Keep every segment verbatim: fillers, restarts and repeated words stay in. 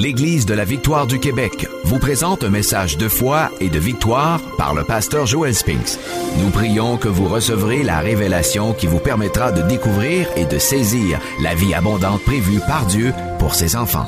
l'Église de la Victoire du Québec vous présente un message de foi et de victoire par le pasteur Joel Spinks. Nous prions que vous recevrez la révélation qui vous permettra de découvrir et de saisir la vie abondante prévue par Dieu pour ses enfants.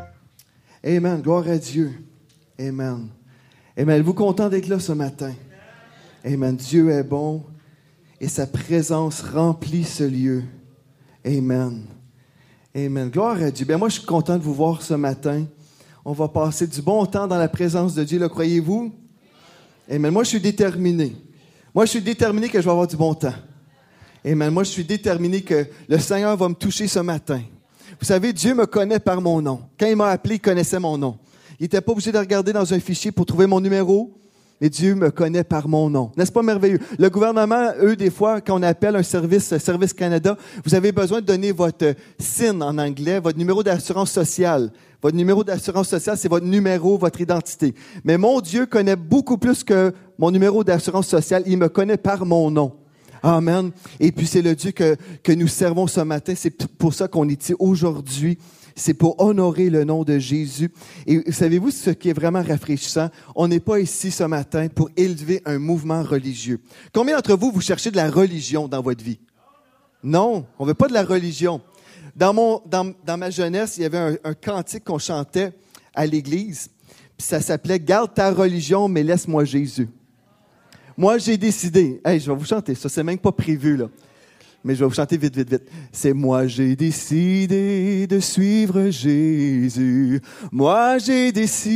Amen. Gloire à Dieu. Amen. Amen. Êtes-vous content d'être là ce matin? Amen. Dieu est bon et sa présence remplit ce lieu. Amen. Amen. Gloire à Dieu. Bien, moi, je suis content de vous voir ce matin. On va passer du bon temps dans la présence de Dieu, le croyez-vous? Amen. Moi, je suis déterminé. Moi, je suis déterminé que je vais avoir du bon temps. Amen. Moi, je suis déterminé que le Seigneur va me toucher ce matin. Vous savez, Dieu me connaît par mon nom. Quand il m'a appelé, il connaissait mon nom. Il n'était pas obligé de regarder dans un fichier pour trouver mon numéro, mais Dieu me connaît par mon nom. N'est-ce pas merveilleux? Le gouvernement, eux, des fois, quand on appelle un service, Service Canada, vous avez besoin de donner votre S I N en anglais, votre numéro d'assurance sociale. Votre numéro d'assurance sociale, c'est votre numéro, votre identité. Mais mon Dieu connaît beaucoup plus que mon numéro d'assurance sociale. Il me connaît par mon nom. Amen. Et puis, c'est le Dieu que, que nous servons ce matin. C'est pour ça qu'on est ici aujourd'hui. C'est pour honorer le nom de Jésus. Et savez-vous ce qui est vraiment rafraîchissant? On n'est pas ici ce matin pour élever un mouvement religieux. Combien d'entre vous, vous cherchez de la religion dans votre vie? Non, on ne veut pas de la religion. Dans, mon, dans, dans ma jeunesse, il y avait un, un cantique qu'on chantait à l'église. Puis ça s'appelait « Garde ta religion, mais laisse-moi Jésus ». Moi, j'ai décidé. Hey, je vais vous chanter ça, c'est même pas prévu, là. Mais je vais vous chanter vite, vite, vite. C'est moi, j'ai décidé de suivre Jésus. Moi, j'ai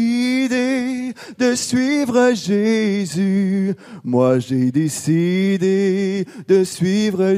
décidé de suivre Jésus. Moi, j'ai décidé de suivre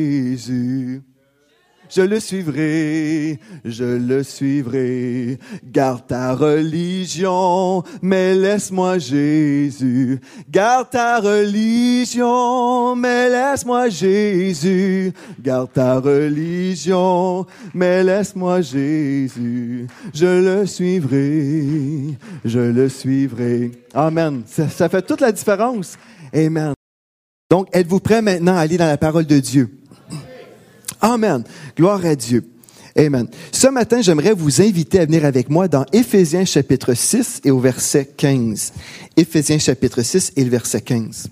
Jésus. Je le suivrai, je le suivrai. Garde ta religion, mais laisse-moi Jésus. Garde ta religion, mais laisse-moi Jésus. Garde ta religion, mais laisse-moi Jésus. Je le suivrai, je le suivrai. Amen. Ça, ça fait toute la différence. Amen. Donc, êtes-vous prêts maintenant à aller dans la parole de Dieu? Amen. Gloire à Dieu. Amen. Ce matin, j'aimerais vous inviter à venir avec moi dans Éphésiens chapitre six et au verset quinze. Éphésiens chapitre six et le verset quinze.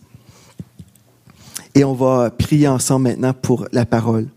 Et on va prier ensemble maintenant pour la parole.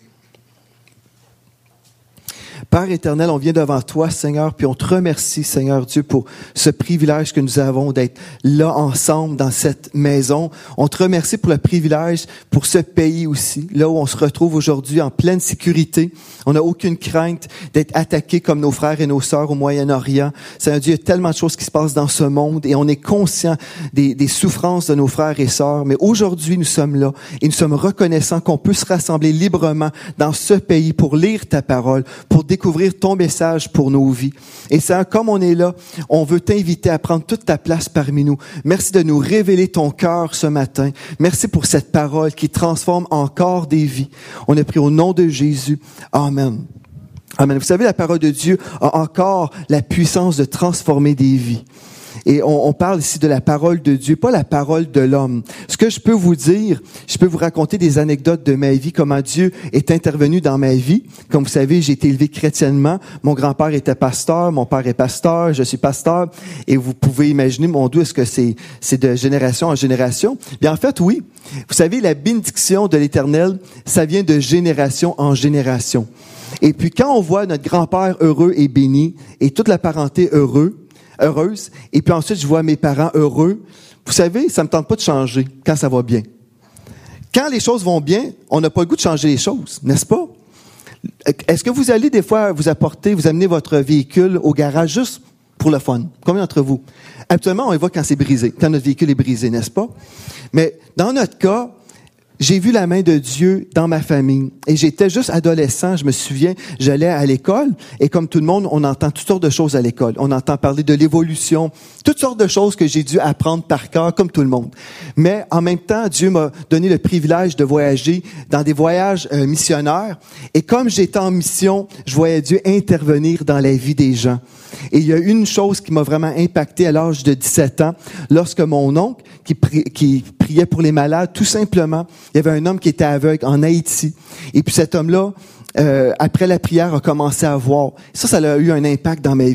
Père éternel, on vient devant toi, Seigneur, puis on te remercie, Seigneur Dieu, pour ce privilège que nous avons d'être là ensemble dans cette maison. On te remercie pour le privilège, pour ce pays aussi, là où on se retrouve aujourd'hui en pleine sécurité. On n'a aucune crainte d'être attaqué comme nos frères et nos sœurs au Moyen-Orient. Seigneur Dieu, il y a tellement de choses qui se passent dans ce monde et on est conscient des, des souffrances de nos frères et sœurs. Mais aujourd'hui, nous sommes là et nous sommes reconnaissants qu'on peut se rassembler librement dans ce pays pour lire ta parole, pour découvrir ton message pour nos vies. Et ça, comme on est là, on veut t'inviter à prendre toute ta place parmi nous. Merci de nous révéler ton cœur ce matin. Merci pour cette parole qui transforme encore des vies. On a pris au nom de Jésus. Amen. Amen. Vous savez, la parole de Dieu a encore la puissance de transformer des vies. Et on, on parle ici de la parole de Dieu, pas la parole de l'homme. Ce que je peux vous dire, je peux vous raconter des anecdotes de ma vie, comment Dieu est intervenu dans ma vie. Comme vous savez, j'ai été élevé chrétiennement. Mon grand-père était pasteur, mon père est pasteur, je suis pasteur. Et vous pouvez imaginer, mon Dieu, est-ce que c'est, c'est de génération en génération? Bien, en fait, oui. Vous savez, la bénédiction de l'Éternel, ça vient de génération en génération. Et puis, quand on voit notre grand-père heureux et béni, et toute la parenté heureux, heureuse, et puis ensuite je vois mes parents heureux. Vous savez, ça me tente pas de changer quand ça va bien. Quand les choses vont bien, on n'a pas le goût de changer les choses, n'est-ce pas? Est-ce que vous allez des fois vous apporter, vous amener votre véhicule au garage juste pour le fun? Combien d'entre vous? Habituellement, on y va quand c'est brisé, quand notre véhicule est brisé, n'est-ce pas? Mais dans notre cas, j'ai vu la main de Dieu dans ma famille. Et j'étais juste adolescent, je me souviens, j'allais à l'école. Et comme tout le monde, on entend toutes sortes de choses à l'école. On entend parler de l'évolution, toutes sortes de choses que j'ai dû apprendre par cœur, comme tout le monde. Mais en même temps, Dieu m'a donné le privilège de voyager dans des voyages euh, missionnaires. Et comme j'étais en mission, je voyais Dieu intervenir dans la vie des gens. Et il y a une chose qui m'a vraiment impacté à l'âge de dix-sept ans, lorsque mon oncle, qui, pri- qui priait pour les malades, tout simplement, il y avait un homme qui était aveugle en Haïti. Et puis cet homme-là, euh, après la prière, a commencé à voir. Ça, ça a eu un impact dans ma vie.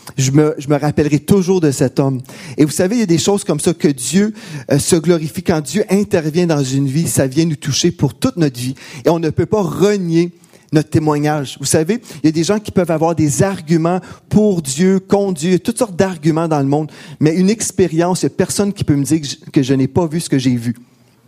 Je me, je me rappellerai toujours de cet homme. Et vous savez, il y a des choses comme ça que Dieu euh, se glorifie. Quand Dieu intervient dans une vie, ça vient nous toucher pour toute notre vie. Et on ne peut pas renier notre témoignage. Vous savez, il y a des gens qui peuvent avoir des arguments pour Dieu, contre Dieu, toutes sortes d'arguments dans le monde. Mais une expérience, il n'y a personne qui peut me dire que je, que je n'ai pas vu ce que j'ai vu.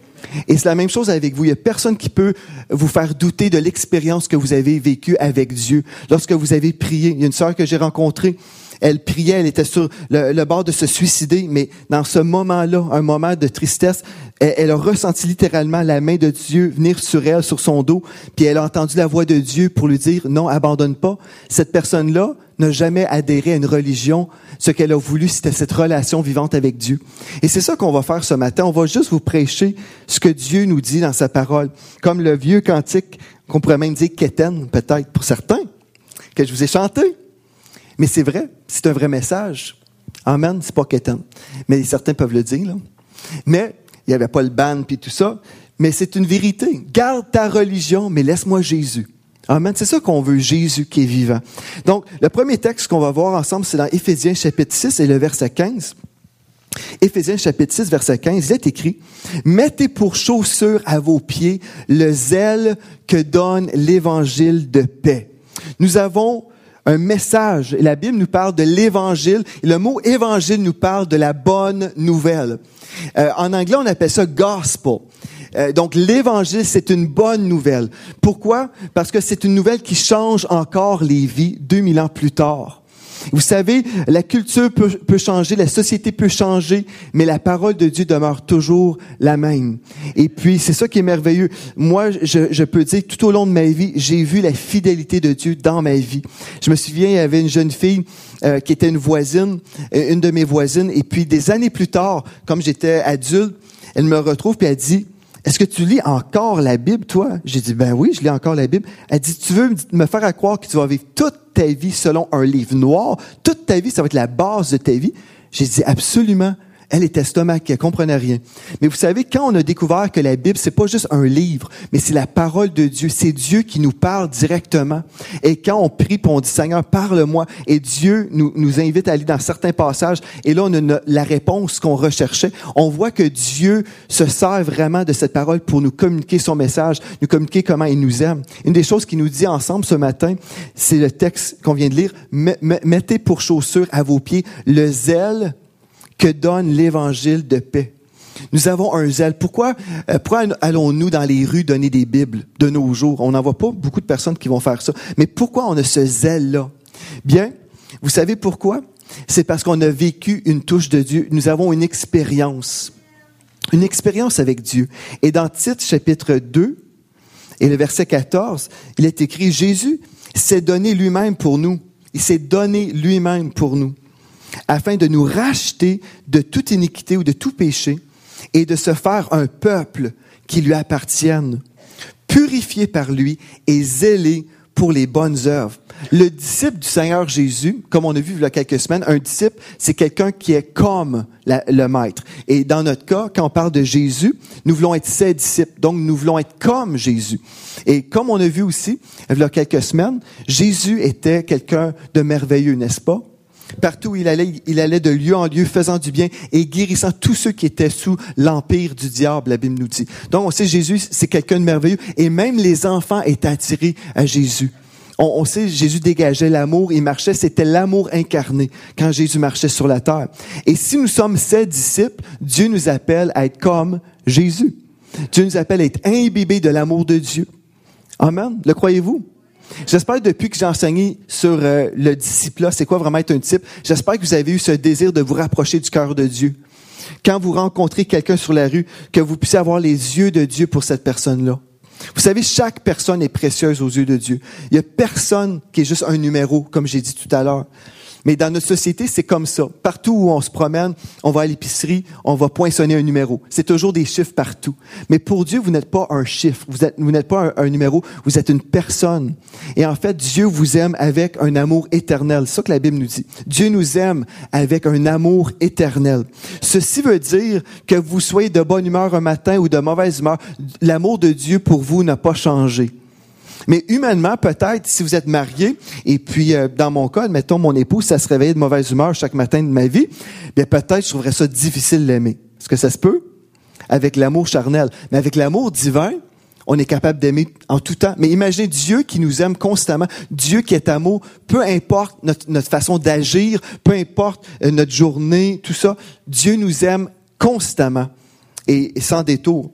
Et c'est la même chose avec vous. Il n'y a personne qui peut vous faire douter de l'expérience que vous avez vécue avec Dieu. Lorsque vous avez prié, il y a une sœur que j'ai rencontrée, elle priait, elle était sur le, le bord de se suicider, mais dans ce moment-là, un moment de tristesse, elle, elle a ressenti littéralement la main de Dieu venir sur elle, sur son dos, puis elle a entendu la voix de Dieu pour lui dire « Non, abandonne pas ». Cette personne-là n'a jamais adhéré à une religion. Ce qu'elle a voulu, c'était cette relation vivante avec Dieu. Et c'est ça qu'on va faire ce matin. On va juste vous prêcher ce que Dieu nous dit dans sa parole. Comme le vieux cantique, qu'on pourrait même dire « Kéten », peut-être, pour certains, que je vous ai chanté. Mais c'est vrai, c'est un vrai message. Amen, c'est pas Kéten. Mais certains peuvent le dire, là. Mais il n'y avait pas le ban puis tout ça. Mais c'est une vérité. Garde ta religion, mais laisse-moi Jésus. Amen. C'est ça qu'on veut, Jésus qui est vivant. Donc, le premier texte qu'on va voir ensemble, c'est dans Éphésiens chapitre six et le verset quinze. Éphésiens chapitre six, verset quinze, il est écrit « Mettez pour chaussure à vos pieds le zèle que donne l'évangile de paix. » Nous avons un message. La Bible nous parle de l'évangile. Et le mot évangile nous parle de la bonne nouvelle. Euh, en anglais, on appelle ça gospel. Euh, donc, l'évangile, c'est une bonne nouvelle. Pourquoi? Parce que c'est une nouvelle qui change encore les vies deux mille ans plus tard. Vous savez, la culture peut, peut changer, la société peut changer, mais la parole de Dieu demeure toujours la même. Et puis, c'est ça qui est merveilleux. Moi, je, je peux dire, tout au long de ma vie, j'ai vu la fidélité de Dieu dans ma vie. Je me souviens, il y avait une jeune fille euh, qui était une voisine, une de mes voisines, et puis des années plus tard, comme j'étais adulte, elle me retrouve puis elle dit, « Est-ce que tu lis encore la Bible, toi? » J'ai dit, « Ben oui, je lis encore la Bible. » Elle dit, « Tu veux me faire croire que tu vas vivre toute ta vie selon un livre noir? Toute ta vie, ça va être la base de ta vie? » J'ai dit, « Absolument. » Elle était estomac, elle comprenait rien. Mais vous savez, quand on a découvert que la Bible, c'est pas juste un livre, mais c'est la parole de Dieu. C'est Dieu qui nous parle directement. Et quand on prie, puis on dit, Seigneur, parle-moi. Et Dieu nous, nous invite à aller dans certains passages. Et là, on a la réponse qu'on recherchait. On voit que Dieu se sert vraiment de cette parole pour nous communiquer son message, nous communiquer comment il nous aime. Une des choses qu'il nous dit ensemble ce matin, c'est le texte qu'on vient de lire. Mettez pour chaussure à vos pieds le zèle que donne l'évangile de paix. Nous avons un zèle. Pourquoi, euh, pourquoi allons-nous dans les rues donner des Bibles de nos jours? On n'en voit pas beaucoup de personnes qui vont faire ça. Mais pourquoi on a ce zèle-là? Bien, vous savez pourquoi? C'est parce qu'on a vécu une touche de Dieu. Nous avons une expérience. Une expérience avec Dieu. Et dans Tite, chapitre deux, et le verset quatorze, il est écrit, Jésus s'est donné lui-même pour nous. Il s'est donné lui-même pour nous, afin de nous racheter de toute iniquité ou de tout péché et de se faire un peuple qui lui appartienne, purifié par lui et zélé pour les bonnes œuvres. Le disciple du Seigneur Jésus, comme on a vu il y a quelques semaines, un disciple, c'est quelqu'un qui est comme la, le Maître. Et dans notre cas, quand on parle de Jésus, nous voulons être ses disciples, donc nous voulons être comme Jésus. Et comme on a vu aussi, il y a quelques semaines, Jésus était quelqu'un de merveilleux, n'est-ce pas? Partout où il allait, il allait de lieu en lieu, faisant du bien et guérissant tous ceux qui étaient sous l'empire du diable, la Bible nous dit. Donc, on sait Jésus, c'est quelqu'un de merveilleux. Et même les enfants étaient attirés à Jésus. On, on sait Jésus dégageait l'amour, il marchait, c'était l'amour incarné quand Jésus marchait sur la terre. Et si nous sommes ses disciples, Dieu nous appelle à être comme Jésus. Dieu nous appelle à être imbibés de l'amour de Dieu. Amen. Le croyez-vous? J'espère que depuis que j'ai enseigné sur euh, le disciple, c'est quoi vraiment être un disciple, j'espère que vous avez eu ce désir de vous rapprocher du cœur de Dieu. Quand vous rencontrez quelqu'un sur la rue, que vous puissiez avoir les yeux de Dieu pour cette personne-là. Vous savez, chaque personne est précieuse aux yeux de Dieu. Il y a personne qui est juste un numéro, comme j'ai dit tout à l'heure. Mais dans notre société, c'est comme ça. Partout où on se promène, on va à l'épicerie, on va poinçonner un numéro. C'est toujours des chiffres partout. Mais pour Dieu, vous n'êtes pas un chiffre, vous êtes, vous n'êtes pas un, un numéro, vous êtes une personne. Et en fait, Dieu vous aime avec un amour éternel. C'est ça que la Bible nous dit. Dieu nous aime avec un amour éternel. Ceci veut dire que vous soyez de bonne humeur un matin ou de mauvaise humeur, l'amour de Dieu pour vous n'a pas changé. Mais humainement, peut-être, si vous êtes marié, et puis euh, dans mon cas, admettons, mon épouse, ça se réveillait de mauvaise humeur chaque matin de ma vie, bien peut-être je trouverais ça difficile de l'aimer. Est-ce que ça se peut? Avec l'amour charnel. Mais avec l'amour divin, on est capable d'aimer en tout temps. Mais imaginez Dieu qui nous aime constamment, Dieu qui est amour, peu importe notre, notre façon d'agir, peu importe euh, notre journée, tout ça, Dieu nous aime constamment et, et sans détour.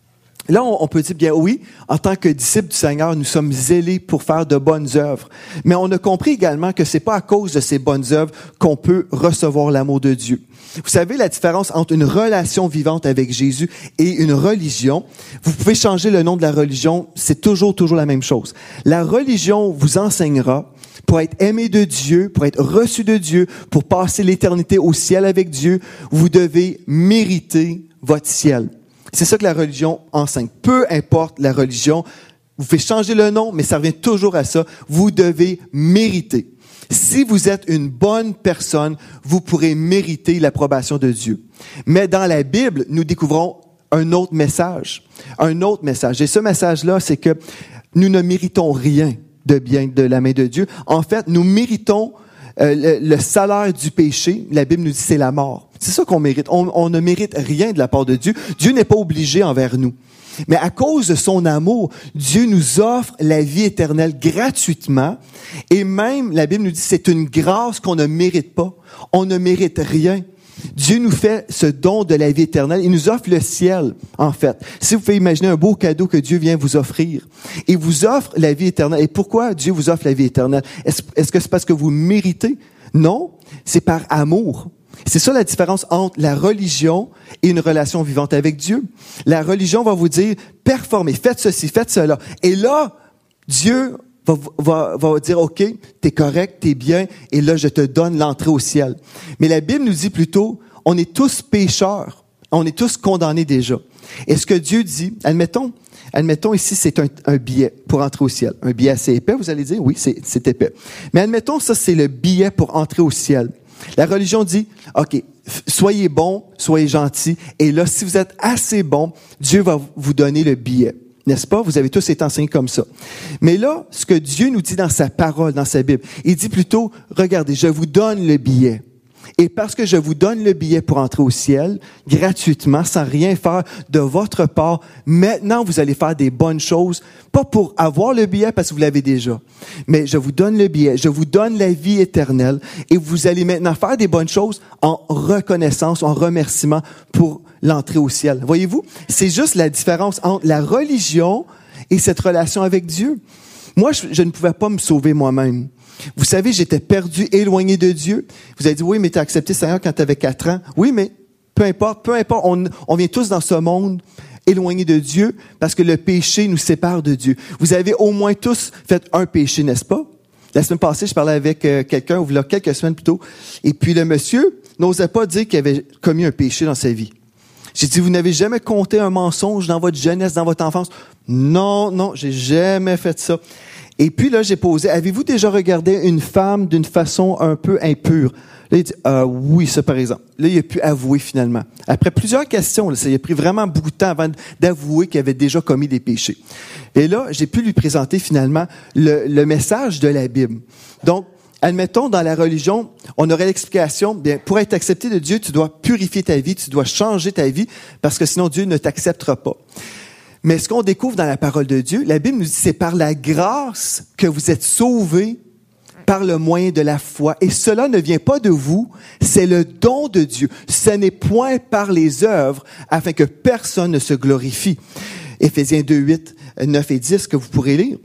Là, on, on peut dire, bien oui, en tant que disciples du Seigneur, nous sommes zélés pour faire de bonnes œuvres. Mais on a compris également que c'est pas à cause de ces bonnes œuvres qu'on peut recevoir l'amour de Dieu. Vous savez la différence entre une relation vivante avec Jésus et une religion. Vous pouvez changer le nom de la religion, c'est toujours, toujours la même chose. La religion vous enseignera, pour être aimé de Dieu, pour être reçu de Dieu, pour passer l'éternité au ciel avec Dieu, vous devez mériter votre ciel. C'est ça que la religion enseigne. Peu importe la religion, vous faites changer le nom, mais ça revient toujours à ça. Vous devez mériter. Si vous êtes une bonne personne, vous pourrez mériter l'approbation de Dieu. Mais dans la Bible, nous découvrons un autre message. Un autre message. Et ce message-là, c'est que nous ne méritons rien de bien de la main de Dieu. En fait, nous méritons euh, le, le salaire du péché. La Bible nous dit c'est la mort. C'est ça qu'on mérite. On, on ne mérite rien de la part de Dieu. Dieu n'est pas obligé envers nous. Mais à cause de son amour, Dieu nous offre la vie éternelle gratuitement. Et même, la Bible nous dit, c'est une grâce qu'on ne mérite pas. On ne mérite rien. Dieu nous fait ce don de la vie éternelle. Il nous offre le ciel, en fait. Si vous pouvez imaginer un beau cadeau que Dieu vient vous offrir. Il vous offre la vie éternelle. Et pourquoi Dieu vous offre la vie éternelle? Est-ce, est-ce que c'est parce que vous méritez? Non, c'est par amour. C'est ça la différence entre la religion et une relation vivante avec Dieu. La religion va vous dire, performez, faites ceci, faites cela. Et là, Dieu va, va, va dire, OK, t'es correct, t'es bien, et là, je te donne l'entrée au ciel. Mais la Bible nous dit plutôt, on est tous pécheurs, on est tous condamnés déjà. Et ce que Dieu dit, admettons, admettons ici, c'est un, un billet pour entrer au ciel. Un billet assez épais, vous allez dire, oui, c'est, c'est épais. Mais admettons, ça, c'est le billet pour entrer au ciel. La religion dit, OK, soyez bons, soyez gentils, et là, si vous êtes assez bons, Dieu va vous donner le billet. N'est-ce pas? Vous avez tous été enseignés comme ça. Mais là, ce que Dieu nous dit dans sa parole, dans sa Bible, il dit plutôt, regardez, je vous donne le billet. Et parce que je vous donne le billet pour entrer au ciel, gratuitement, sans rien faire de votre part, maintenant vous allez faire des bonnes choses, pas pour avoir le billet parce que vous l'avez déjà, mais je vous donne le billet, je vous donne la vie éternelle et vous allez maintenant faire des bonnes choses en reconnaissance, en remerciement pour l'entrée au ciel. Voyez-vous? C'est juste la différence entre la religion et cette relation avec Dieu. Moi, je, je ne pouvais pas me sauver moi-même. Vous savez, j'étais perdu, éloigné de Dieu. Vous avez dit, oui, mais tu as accepté le Seigneur quand tu avais quatre ans. Oui, mais peu importe, peu importe, on, on vient tous dans ce monde éloigné de Dieu parce que le péché nous sépare de Dieu. Vous avez au moins tous fait un péché, n'est-ce pas? La semaine passée, je parlais avec euh, quelqu'un, ou là, quelques semaines plus tôt, et puis le monsieur n'osait pas dire qu'il avait commis un péché dans sa vie. J'ai dit, vous n'avez jamais compté un mensonge dans votre jeunesse, dans votre enfance? Non, non, j'ai jamais fait ça. Et puis là, j'ai posé, avez-vous déjà regardé une femme d'une façon un peu impure? Là, il dit, euh, oui, ça par exemple. Là, il a pu avouer finalement. Après plusieurs questions, là, ça il a pris vraiment beaucoup de temps avant d'avouer qu'il avait déjà commis des péchés. Et là, j'ai pu lui présenter finalement le, le message de la Bible. Donc, admettons, dans la religion, on aurait l'explication, bien, pour être accepté de Dieu, tu dois purifier ta vie, tu dois changer ta vie, parce que sinon Dieu ne t'acceptera pas. Mais ce qu'on découvre dans la parole de Dieu, la Bible nous dit, c'est par la grâce que vous êtes sauvés par le moyen de la foi. Et cela ne vient pas de vous, c'est le don de Dieu. Ce n'est point par les œuvres, afin que personne ne se glorifie. Éphésiens deux, huit, neuf et dix, que vous pourrez lire.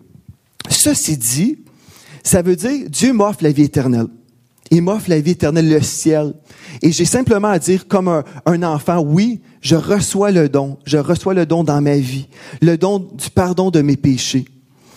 Ceci dit, ça veut dire, Dieu m'offre la vie éternelle. Il m'offre la vie éternelle, le ciel. Et j'ai simplement à dire, comme un, un enfant, oui, je reçois le don. Je reçois le don dans ma vie. Le don du pardon de mes péchés.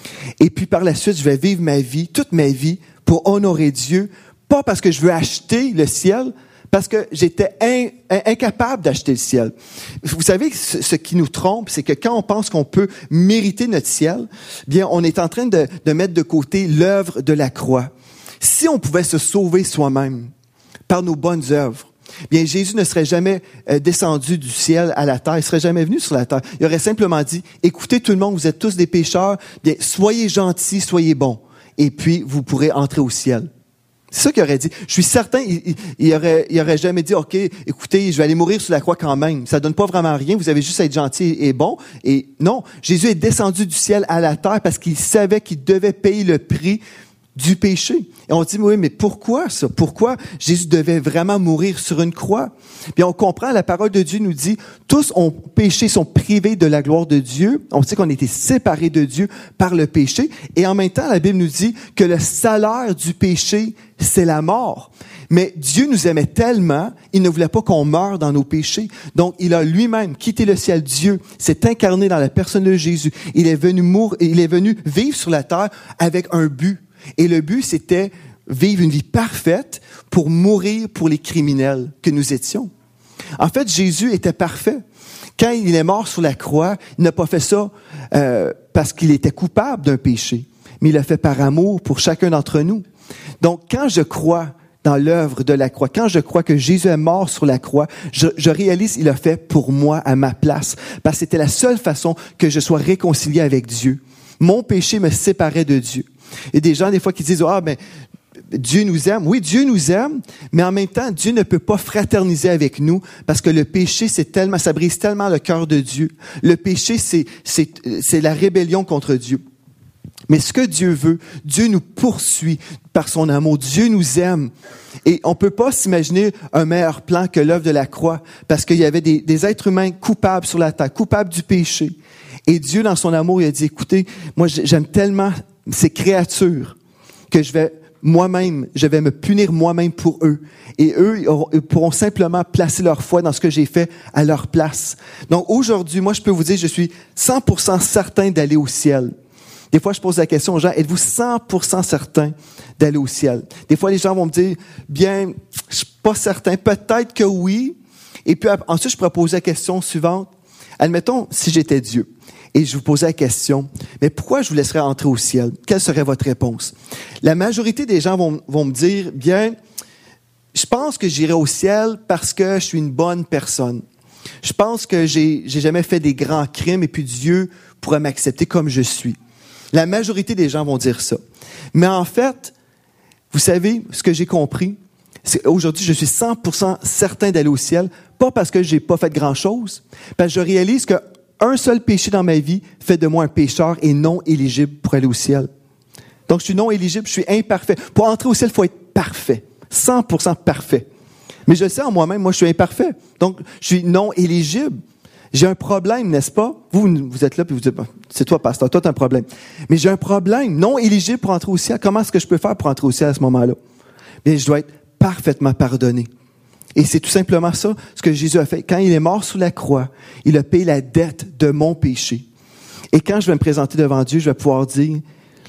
Et puis par la suite, je vais vivre ma vie, toute ma vie, pour honorer Dieu. Pas parce que je veux acheter le ciel, parce que j'étais in, in, incapable d'acheter le ciel. Vous savez, ce, ce qui nous trompe, c'est que quand on pense qu'on peut mériter notre ciel, bien, on est en train de, de mettre de côté l'œuvre de la croix. Si on pouvait se sauver soi-même par nos bonnes œuvres, bien Jésus ne serait jamais euh, descendu du ciel à la terre, il serait jamais venu sur la terre. Il aurait simplement dit, écoutez tout le monde, vous êtes tous des pécheurs, bien soyez gentils, soyez bons, et puis vous pourrez entrer au ciel. C'est ça qu'il aurait dit. Je suis certain, il, il, il, aurait, il aurait jamais dit, OK, écoutez, je vais aller mourir sur la croix quand même. Ça donne pas vraiment rien, vous avez juste à être gentil et bon. Et non, Jésus est descendu du ciel à la terre parce qu'il savait qu'il devait payer le prix du péché. Et on dit, oui, mais pourquoi ça? Pourquoi Jésus devait vraiment mourir sur une croix? Puis on comprend, la parole de Dieu nous dit, tous ont péché, sont privés de la gloire de Dieu. On sait qu'on a été séparés de Dieu par le péché. Et en même temps, la Bible nous dit que le salaire du péché, c'est la mort. Mais Dieu nous aimait tellement, il ne voulait pas qu'on meure dans nos péchés. Donc, il a lui-même quitté le ciel. Dieu s'est incarné dans la personne de Jésus. Il est venu mourir, il est venu vivre sur la terre avec un but. Et le but, c'était vivre une vie parfaite pour mourir pour les criminels que nous étions. En fait, Jésus était parfait. Quand il est mort sur la croix, il n'a pas fait ça euh, parce qu'il était coupable d'un péché, mais il l'a fait par amour pour chacun d'entre nous. Donc, quand je crois dans l'œuvre de la croix, quand je crois que Jésus est mort sur la croix, je, je réalise qu'il l'a fait pour moi à ma place, parce que c'était la seule façon que je sois réconcilié avec Dieu. Mon péché me séparait de Dieu. Et des gens, des fois, qui disent, ah, ben, Dieu nous aime. Oui, Dieu nous aime, mais en même temps, Dieu ne peut pas fraterniser avec nous parce que le péché, c'est tellement, ça brise tellement le cœur de Dieu. Le péché, c'est, c'est, c'est la rébellion contre Dieu. Mais ce que Dieu veut, Dieu nous poursuit par son amour. Dieu nous aime. Et on peut pas s'imaginer un meilleur plan que l'œuvre de la croix parce qu'il y avait des, des êtres humains coupables sur la terre, coupables du péché. Et Dieu, dans son amour, il a dit, écoutez, moi, j'aime tellement ces créatures que je vais moi-même, je vais me punir moi-même pour eux. Et eux, ils pourront simplement placer leur foi dans ce que j'ai fait à leur place. Donc aujourd'hui, moi, je peux vous dire, je suis cent pour cent certain d'aller au ciel. Des fois, je pose la question aux gens, êtes-vous cent pour cent certain d'aller au ciel? Des fois, les gens vont me dire, bien, je suis pas certain, peut-être que oui. Et puis ensuite, je pourrais poser la question suivante. Admettons, si j'étais Dieu. Et je vous posais la question, mais pourquoi je vous laisserais entrer au ciel? Quelle serait votre réponse? La majorité des gens vont, vont me dire, bien, je pense que j'irai au ciel parce que je suis une bonne personne. Je pense que j'ai, j'ai jamais fait des grands crimes et puis Dieu pourrait m'accepter comme je suis. La majorité des gens vont dire ça. Mais en fait, vous savez, ce que j'ai compris, c'est aujourd'hui, je suis cent pour cent certain d'aller au ciel, pas parce que j'ai pas fait grand-chose, parce que je réalise que un seul péché dans ma vie fait de moi un pécheur et non éligible pour aller au ciel. Donc, je suis non éligible, je suis imparfait. Pour entrer au ciel, il faut être parfait, cent pour cent parfait. Mais je sais en moi-même, moi, je suis imparfait. Donc, je suis non éligible. J'ai un problème, n'est-ce pas? Vous, vous êtes là, puis vous dites, c'est toi, pasteur, toi, tu as un problème. Mais j'ai un problème, non éligible pour entrer au ciel. Comment est-ce que je peux faire pour entrer au ciel à ce moment-là? Bien, je dois être parfaitement pardonné. Et c'est tout simplement ça, ce que Jésus a fait. Quand il est mort sous la croix, il a payé la dette de mon péché. Et quand je vais me présenter devant Dieu, je vais pouvoir dire,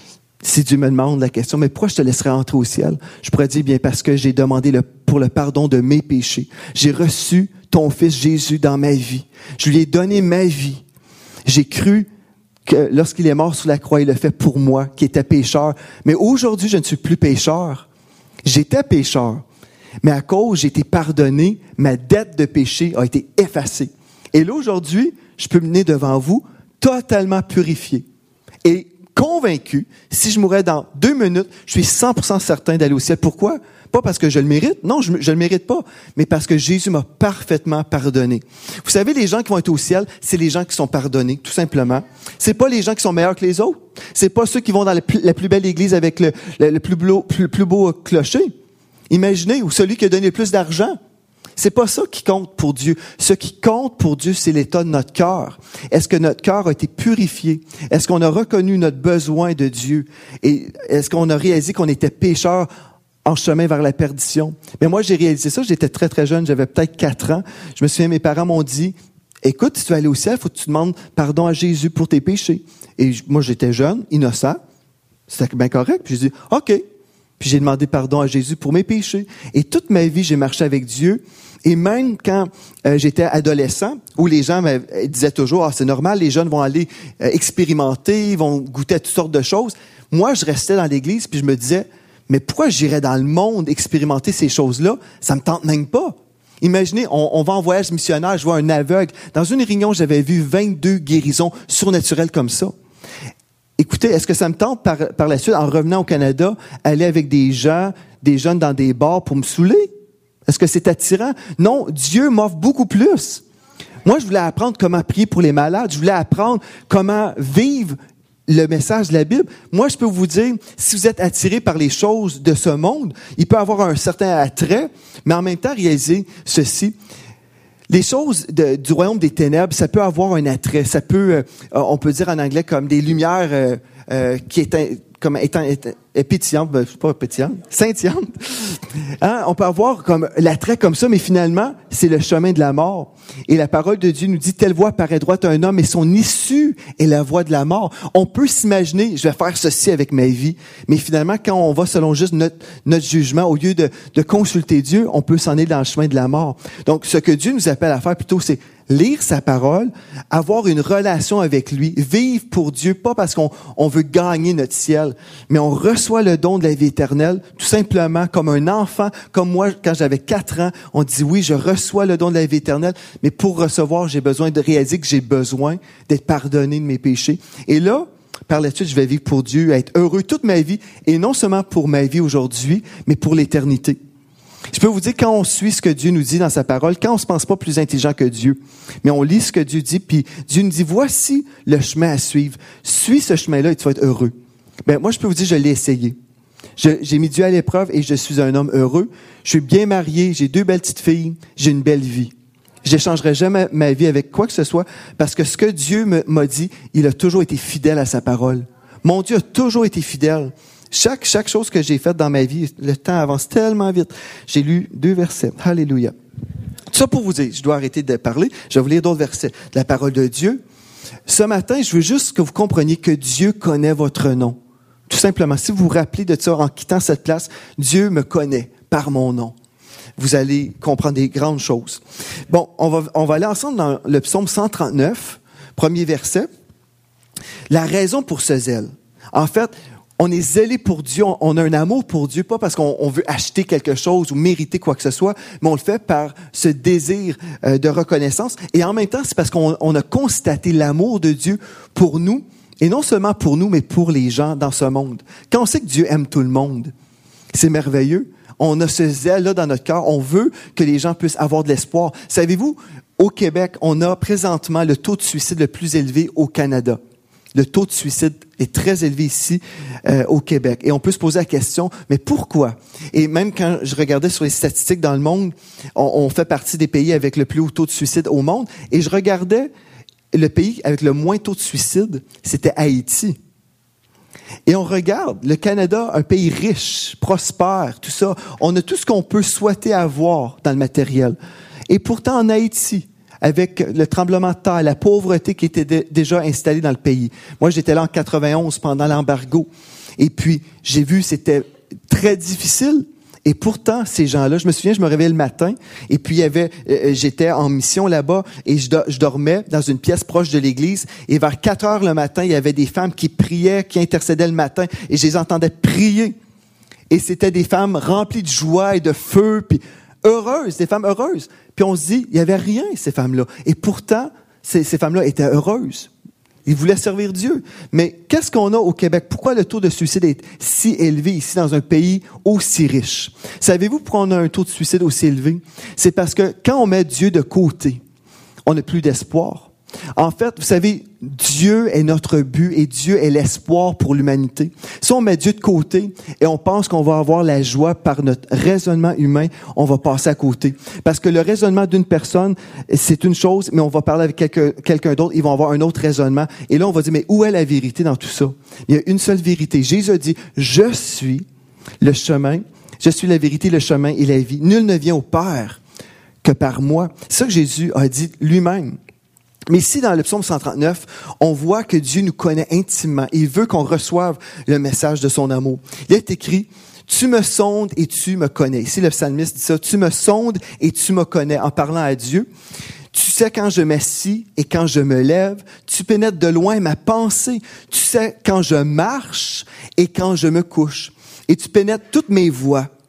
si Dieu me demande la question, mais pourquoi je te laisserai entrer au ciel? Je pourrais dire, bien parce que j'ai demandé le, pour le pardon de mes péchés. J'ai reçu ton Fils Jésus dans ma vie. Je lui ai donné ma vie. J'ai cru que lorsqu'il est mort sous la croix, il l'a fait pour moi, qui était pécheur. Mais aujourd'hui, je ne suis plus pécheur. J'étais pécheur. Mais à cause, j'ai été pardonné, ma dette de péché a été effacée. Et là, aujourd'hui, je peux venir devant vous totalement purifié. Et convaincu, si je mourrais dans deux minutes, je suis cent pour cent certain d'aller au ciel. Pourquoi? Pas parce que je le mérite. Non, je ne le mérite pas. Mais parce que Jésus m'a parfaitement pardonné. Vous savez, les gens qui vont être au ciel, c'est les gens qui sont pardonnés, tout simplement. C'est pas les gens qui sont meilleurs que les autres. C'est pas ceux qui vont dans la plus, la plus belle église avec le, le, le plus, beau, plus, plus beau clocher. Imaginez, ou celui qui a donné le plus d'argent. C'est pas ça qui compte pour Dieu. Ce qui compte pour Dieu, c'est l'état de notre cœur. Est-ce que notre cœur a été purifié? Est-ce qu'on a reconnu notre besoin de Dieu? Et est-ce qu'on a réalisé qu'on était pécheurs en chemin vers la perdition? Mais moi, j'ai réalisé ça, j'étais très, très jeune, j'avais peut-être quatre ans. Je me souviens, mes parents m'ont dit, écoute, si tu veux aller au ciel, il faut que tu demandes pardon à Jésus pour tes péchés. Et moi, j'étais jeune, innocent. C'était bien correct. Puis j'ai dit, OK. Puis j'ai demandé pardon à Jésus pour mes péchés. Et toute ma vie, j'ai marché avec Dieu. Et même quand euh, j'étais adolescent, où les gens me disaient toujours, ah, c'est normal, les jeunes vont aller euh, expérimenter, ils vont goûter à toutes sortes de choses. Moi, je restais dans l'église, puis je me disais, mais pourquoi j'irais dans le monde expérimenter ces choses-là? Ça me tente même pas. Imaginez, on, on va en voyage missionnaire, je vois un aveugle. Dans une réunion, j'avais vu vingt-deux guérisons surnaturelles comme ça. Écoutez, est-ce que ça me tente par, par la suite, en revenant au Canada, aller avec des gens, des jeunes dans des bars pour me saouler? Est-ce que c'est attirant? Non, Dieu m'offre beaucoup plus. Moi, je voulais apprendre comment prier pour les malades. Je voulais apprendre comment vivre le message de la Bible. Moi, je peux vous dire, si vous êtes attiré par les choses de ce monde, il peut avoir un certain attrait, mais en même temps, réaliser ceci. Les choses de, du royaume des ténèbres, ça peut avoir un attrait. Ça peut, euh, on peut dire en anglais comme des lumières euh, euh, qui étaient comme étant, étant pétillantes, ben, pas pétillantes, scintillantes. Hein? On peut avoir comme l'attrait comme ça, mais finalement, c'est le chemin de la mort. Et la parole de Dieu nous dit, telle voie paraît droite à un homme, et son issue est la voie de la mort. On peut s'imaginer, je vais faire ceci avec ma vie, mais finalement, quand on va selon juste notre, notre jugement, au lieu de, de consulter Dieu, on peut s'en aller dans le chemin de la mort. Donc, ce que Dieu nous appelle à faire plutôt, c'est lire sa parole, avoir une relation avec lui, vivre pour Dieu, pas parce qu'on on veut gagner notre ciel, mais on reçoit le don de la vie éternelle, tout simplement comme un enfant, comme moi, quand j'avais quatre ans, on dit oui, je reçois le don de la vie éternelle, mais pour recevoir, j'ai besoin de réaliser que j'ai besoin d'être pardonné de mes péchés. Et là, par la suite, je vais vivre pour Dieu, être heureux toute ma vie, et non seulement pour ma vie aujourd'hui, mais pour l'éternité. Je peux vous dire, quand on suit ce que Dieu nous dit dans sa parole, quand on se pense pas plus intelligent que Dieu, mais on lit ce que Dieu dit, puis Dieu nous dit, voici le chemin à suivre. Suis ce chemin-là et tu vas être heureux. Ben, moi, je peux vous dire, je l'ai essayé. Je, j'ai mis Dieu à l'épreuve et je suis un homme heureux. Je suis bien marié, j'ai deux belles petites filles, j'ai une belle vie. Je n'échangerai jamais ma vie avec quoi que ce soit parce que ce que Dieu me, m'a dit, il a toujours été fidèle à sa parole. Mon Dieu a toujours été fidèle. Chaque, chaque chose que j'ai faite dans ma vie, le temps avance tellement vite. J'ai lu deux versets. Alléluia. Tout ça pour vous dire, je dois arrêter de parler. Je vais vous lire d'autres versets de la parole de Dieu. Ce matin, je veux juste que vous compreniez que Dieu connaît votre nom. Tout simplement, si vous vous rappelez de ça en quittant cette place, Dieu me connaît par mon nom. Vous allez comprendre des grandes choses. Bon, on va, on va aller ensemble dans le psaume cent trente-neuf, premier verset. La raison pour ce zèle. En fait, on est zélé pour Dieu, on a un amour pour Dieu, pas parce qu'on on veut acheter quelque chose ou mériter quoi que ce soit, mais on le fait par ce désir euh, de reconnaissance. Et en même temps, c'est parce qu'on on a constaté l'amour de Dieu pour nous, et non seulement pour nous, mais pour les gens dans ce monde. Quand on sait que Dieu aime tout le monde, c'est merveilleux. On a ce zèle-là dans notre cœur. On veut que les gens puissent avoir de l'espoir. Savez-vous, au Québec, on a présentement le taux de suicide le plus élevé au Canada. Le taux de suicide est très élevé ici euh, au Québec. Et on peut se poser la question, mais pourquoi? Et même quand je regardais sur les statistiques dans le monde, on, on fait partie des pays avec le plus haut taux de suicide au monde. Et je regardais le pays avec le moins taux de suicide, c'était Haïti. Et on regarde le Canada, un pays riche, prospère, tout ça. On a tout ce qu'on peut souhaiter avoir dans le matériel. Et pourtant, en Haïti, avec le tremblement de terre, la pauvreté qui était d- déjà installée dans le pays. Moi, j'étais là en quatre-vingt-onze pendant l'embargo. Et puis, j'ai vu, c'était très difficile. Et pourtant, ces gens-là, je me souviens, je me réveillais le matin, et puis il y avait, euh, j'étais en mission là-bas, et je, do- je dormais dans une pièce proche de l'église, et vers quatre heures le matin, il y avait des femmes qui priaient, qui intercédaient le matin, et je les entendais prier. Et c'était des femmes remplies de joie et de feu, puis heureuses, des femmes heureuses. Puis on se dit, il n'y avait rien, ces femmes-là. Et pourtant, ces, ces femmes-là étaient heureuses. Ils voulaient servir Dieu. Mais qu'est-ce qu'on a au Québec? Pourquoi le taux de suicide est si élevé ici dans un pays aussi riche? Savez-vous pourquoi on a un taux de suicide aussi élevé? C'est parce que quand on met Dieu de côté, on n'a plus d'espoir. En fait, vous savez, Dieu est notre but et Dieu est l'espoir pour l'humanité. Si on met Dieu de côté et on pense qu'on va avoir la joie par notre raisonnement humain, on va passer à côté. Parce que le raisonnement d'une personne, c'est une chose, mais on va parler avec quelqu'un, quelqu'un d'autre, ils vont avoir un autre raisonnement. Et là, on va dire, mais où est la vérité dans tout ça? Il y a une seule vérité. Jésus a dit, je suis le chemin, je suis la vérité, le chemin et la vie. Nul ne vient au Père que par moi. C'est ça que Jésus a dit lui-même. Mais ici, dans le psaume cent trente-neuf, on voit que Dieu nous connaît intimement. Il veut qu'on reçoive le message de son amour. Il est écrit, « Tu me sondes et tu me connais ». Ici, le psalmiste dit ça, « Tu me sondes et tu me connais » en parlant à Dieu. « Tu sais quand je m'assis et quand je me lève. Tu pénètres de loin ma pensée. Tu sais quand je marche et quand je me couche. Et tu pénètres toutes mes voies.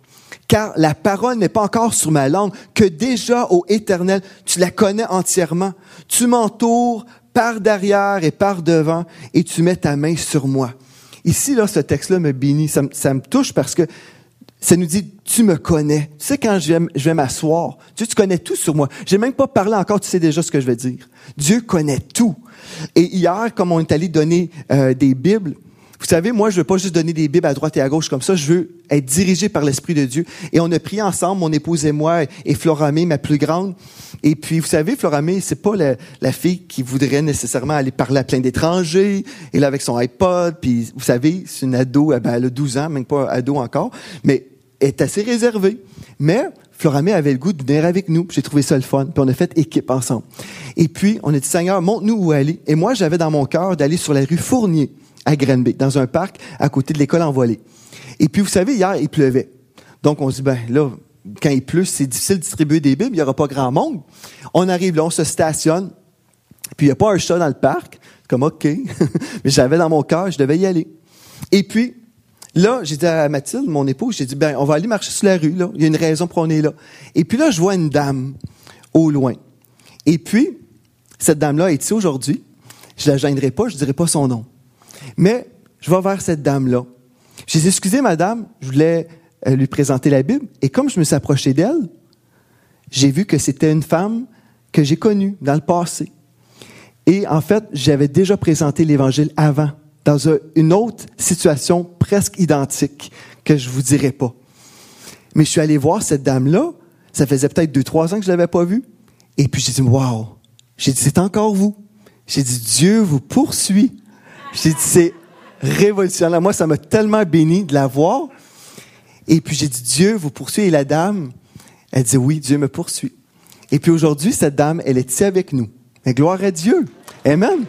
car la parole n'est pas encore sur ma langue, que déjà, ô Éternel, tu la connais entièrement. Tu m'entoures par derrière et par devant, et tu mets ta main sur moi. » Ici, là, ce texte-là me bénit, ça, me- ça me touche parce que ça nous dit, tu me connais. Tu sais, quand je vais, je vais m'asseoir, Dieu, tu connais tout sur moi. J'ai même pas parlé encore, tu sais déjà ce que je vais dire. Dieu connaît tout. Et hier, comme on est allé donner euh, des Bibles, vous savez, moi, je veux pas juste donner des Bibles à droite et à gauche comme ça. Je veux être dirigé par l'Esprit de Dieu. Et on a prié ensemble, mon épouse et moi, et Floramé, ma plus grande. Et puis, vous savez, Floramé, c'est pas la, la fille qui voudrait nécessairement aller parler à plein d'étrangers. Elle est avec son iPod. Puis, vous savez, c'est une ado, ben, elle a douze ans, même pas ado encore. Mais elle est assez réservée. Mais Floramé avait le goût de venir avec nous. J'ai trouvé ça le fun. Puis, on a fait équipe ensemble. Et puis, on a dit, Seigneur, montre-nous où aller. Et moi, j'avais dans mon cœur d'aller sur la rue Fournier, à Granby, dans un parc à côté de l'école en volée. Et puis, vous savez, hier, il pleuvait. Donc, on se dit, ben là, quand il pleut, c'est difficile de distribuer des Bibles, il n'y aura pas grand monde. On arrive là, on se stationne, puis il n'y a pas un chat dans le parc. Comme, OK. Mais j'avais dans mon cœur, je devais y aller. Et puis, là, j'ai dit à Mathilde, mon épouse, j'ai dit, ben, on va aller marcher sur la rue, là. Il y a une raison pour on est là. Et puis là, je vois une dame au loin. Et puis, cette dame-là est ici aujourd'hui. Je la gênerai pas, je dirai pas son nom. Mais je vais vers cette dame-là. Je dis, excusez, madame, je voulais euh, lui présenter la Bible. Et comme je me suis approché d'elle, j'ai vu que c'était une femme que j'ai connue dans le passé. Et en fait, j'avais déjà présenté l'Évangile avant, dans un, une autre situation presque identique, que je vous dirai pas. Mais je suis allé voir cette dame-là. Ça faisait peut-être deux, trois ans que je l'avais pas vue. Et puis j'ai dit, wow! J'ai dit, c'est encore vous. J'ai dit, Dieu vous poursuit. J'ai dit, c'est révolutionnaire. Moi, ça m'a tellement béni de la voir. Et puis, j'ai dit, Dieu vous poursuit. Et la dame, elle dit, oui, Dieu me poursuit. Et puis, aujourd'hui, cette dame, elle est ici avec nous. Mais gloire à Dieu. Amen.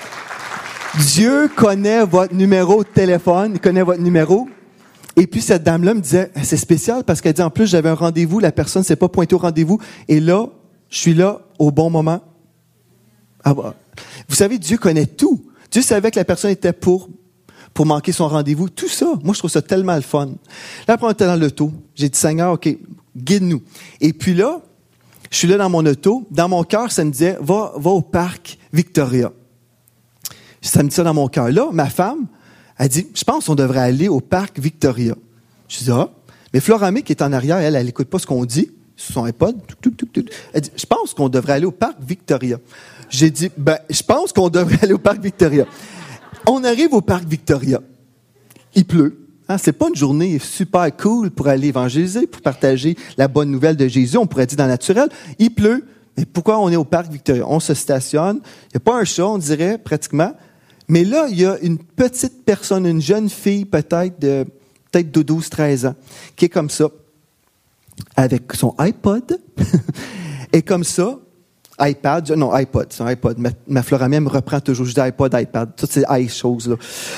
Dieu connaît votre numéro de téléphone. Il connaît votre numéro. Et puis, cette dame-là me disait, c'est spécial parce qu'elle dit, en plus, j'avais un rendez-vous. La personne ne s'est pas pointée au rendez-vous. Et là, je suis là au bon moment. Ah, bah. Vous savez, Dieu connaît tout. Dieu savait que la personne était pour, pour manquer son rendez-vous. Tout ça, moi, je trouve ça tellement le fun. Là, après, on était dans l'auto. J'ai dit, Seigneur, OK, guide-nous. Et puis là, je suis là dans mon auto. Dans mon cœur, ça me disait, va, va au parc Victoria. Ça me dit ça dans mon cœur. Là, ma femme, elle dit, je pense qu'on devrait aller au parc Victoria. Je dis, ah. Mais Floramé, qui est en arrière, elle, elle n'écoute pas ce qu'on dit sur son iPod. Elle dit, je pense qu'on devrait aller au parc Victoria. J'ai dit, ben, je pense qu'on devrait aller au parc Victoria. On arrive au parc Victoria. Il pleut. Hein, c'est pas une journée super cool pour aller évangéliser, pour partager la bonne nouvelle de Jésus. On pourrait dire dans le naturel. Il pleut. Mais pourquoi on est au parc Victoria? On se stationne. Il n'y a pas un chat, on dirait, pratiquement. Mais là, il y a une petite personne, une jeune fille, peut-être de, peut-être de douze, treize ans, qui est comme ça, avec son iPod. Et comme ça, iPad, non, iPod, c'est un iPod. Ma, ma Floramé me reprend toujours, je dis iPod, iPad, toutes ces i choses-là.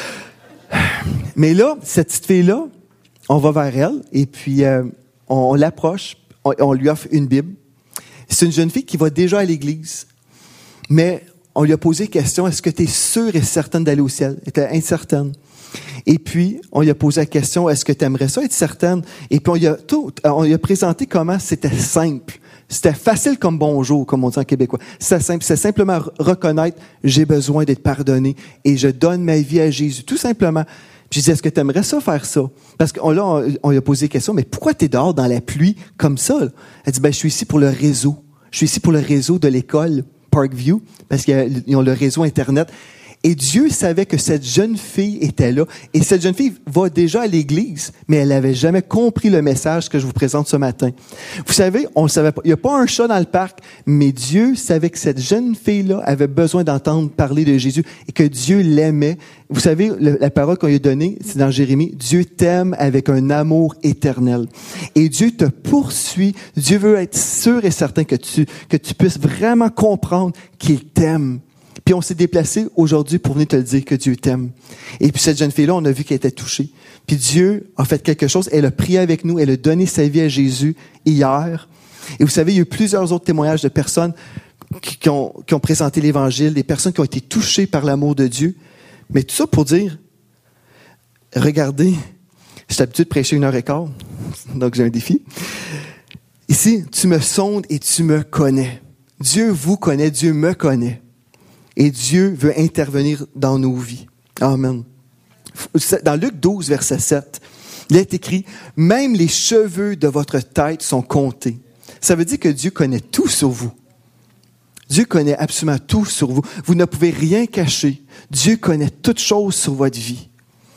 Mais là, cette petite fille-là, on va vers elle, et puis euh, on, on l'approche, on, on lui offre une Bible. C'est une jeune fille qui va déjà à l'église, mais on lui a posé la question, est-ce que tu es sûre et certaine d'aller au ciel? Elle était incertaine. Et puis, on lui a posé la question, est-ce que tu aimerais ça être certaine? Et puis, on lui a, tout, on lui a présenté comment c'était simple. C'était facile comme bonjour, comme on dit en québécois. C'est simple, c'est simplement reconnaître, j'ai besoin d'être pardonné et je donne ma vie à Jésus, tout simplement. Puis je dis, est-ce que tu aimerais ça faire ça? Parce que là, on, on lui a posé la question, mais pourquoi tu es dehors dans la pluie comme ça? Là? Elle dit, ben, je suis ici pour le réseau. Je suis ici pour le réseau de l'école Parkview, parce qu'ils ont le réseau Internet. Et Dieu savait que cette jeune fille était là. Et cette jeune fille va déjà à l'église, mais elle n'avait jamais compris le message que je vous présente ce matin. Vous savez, on ne savait pas. Il n'y a pas un chat dans le parc, mais Dieu savait que cette jeune fille-là avait besoin d'entendre parler de Jésus et que Dieu l'aimait. Vous savez, le, la parole qu'on lui a donnée, c'est dans Jérémie. Dieu t'aime avec un amour éternel. Et Dieu te poursuit. Dieu veut être sûr et certain que tu, que tu puisses vraiment comprendre qu'il t'aime. Puis on s'est déplacé aujourd'hui pour venir te le dire que Dieu t'aime. Et puis cette jeune fille-là, on a vu qu'elle était touchée. Puis Dieu a fait quelque chose. Elle a prié avec nous. Elle a donné sa vie à Jésus hier. Et vous savez, il y a eu plusieurs autres témoignages de personnes qui, qui, ont, qui ont présenté l'Évangile, des personnes qui ont été touchées par l'amour de Dieu. Mais tout ça pour dire, regardez, J'ai l'habitude de prêcher une heure et quart, donc j'ai un défi. Ici, tu me sondes et tu me connais. Dieu vous connaît, Dieu me connaît. Et Dieu veut intervenir dans nos vies. Amen. Dans Luc douze, verset sept, il est écrit « Même les cheveux de votre tête sont comptés. » Ça veut dire que Dieu connaît tout sur vous. Dieu connaît absolument tout sur vous. Vous ne pouvez rien cacher. Dieu connaît toutes choses sur votre vie.